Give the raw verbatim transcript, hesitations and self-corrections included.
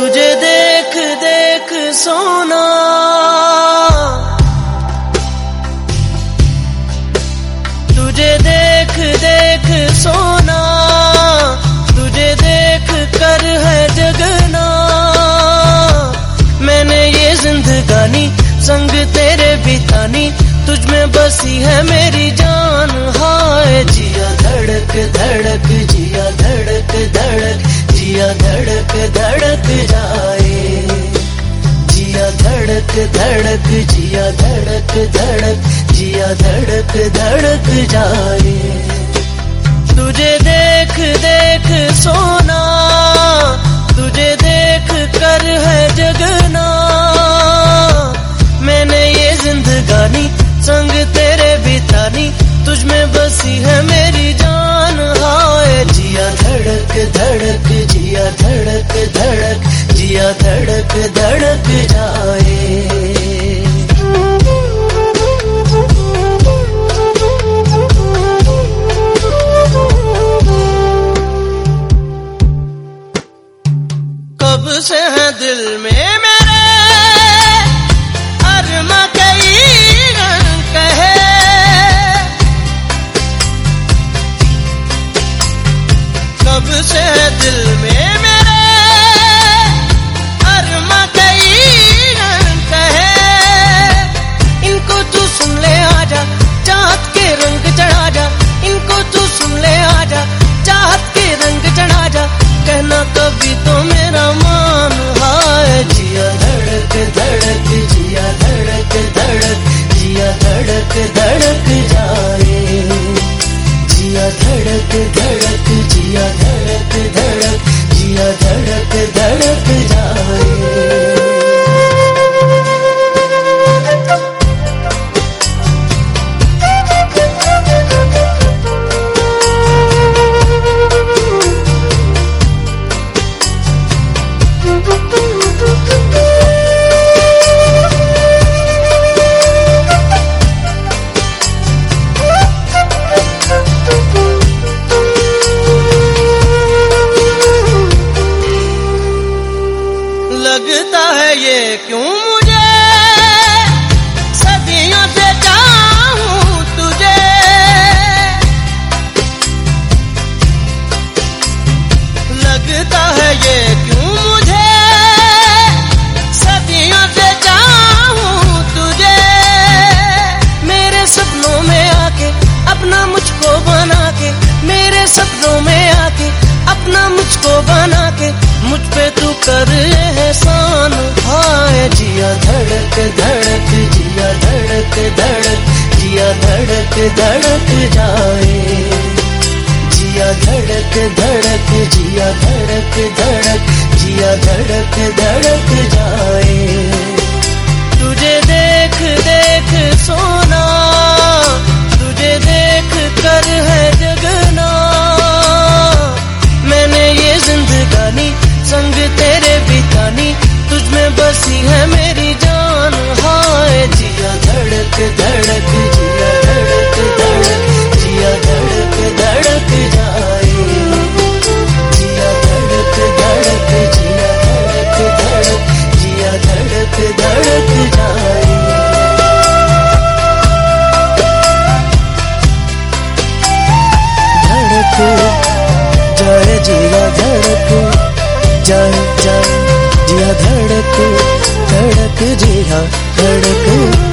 तुझे देख देख सोना, तुझे देख देख सोना, तुझे देख कर है जगना। मैंने ये जिंदगानी संग तेरे बितानी, तुझ में बसी है मेरी जान। हाय जिया धड़क धड़क, जिया धड़क धड़क, जिया धड़क धड़क जाए। जिया धड़क धड़क, जिया धड़क धड़क, जिया धड़क धड़क जाए। तुझे देख देख सोना, तुझे देख कर है जगना। मैंने ये जिंदगानी संग तेरे बितानी, तुझ में बसी है मेरी जान। हाय जिया धड़क धड़क, जिया धड़क धड़क, जिया धड़क धड़क जाए। कब से है दिल में मेरे अरमा कई रंग कहे। कब से है दिल में मेरे अरमा कई रंग कहे। इनको तू सुन ले आजा, चाहत के रंग चढ़ा जा। इनको तू सुन ले आजा, चाहत के रंग चढ़ा जा। कहना कभी तो मेरा मान। हाय जिया धड़क धड़क, जिया धड़क धड़क, जिया धड़क धड़क जाए। जिया धड़क धड़क, जिया धड़क धड़क, जिया धड़क धड़क जाए। लगता है ये क्यों मुझे सदियों से चाहूं तुझे। लगता है ये क्यों मुझे सदियों से चाहूं तुझे। मेरे सपनों में आके अपना मुझको बना के, मेरे सपनों में आके अपना मुझको बना के, मुझ पे तू कर एहसान। हाय जिया धड़क धड़क, जिया धड़क धड़क, जिया धड़क धड़क जाए। जिया धड़क धड़क, जिया धड़क धड़क, जिया धड़क धड़क जाए। तुझे देख देख सोना, तुझे देख कर है जगना। मैंने ये जिंदगानी संग तेरे बितानी, तुझ में बसी है मेरी जान। हाय जिया धड़क धड़क, जिया धड़क धड़क, जिया धड़क धड़क जाए। जिया धड़क धड़क, जिया धड़क धड़क, जिया धड़क धड़क जाए। धड़क जाए, जिया धड़क जाए जाए। जिया धड़क धड़क, जिया धड़क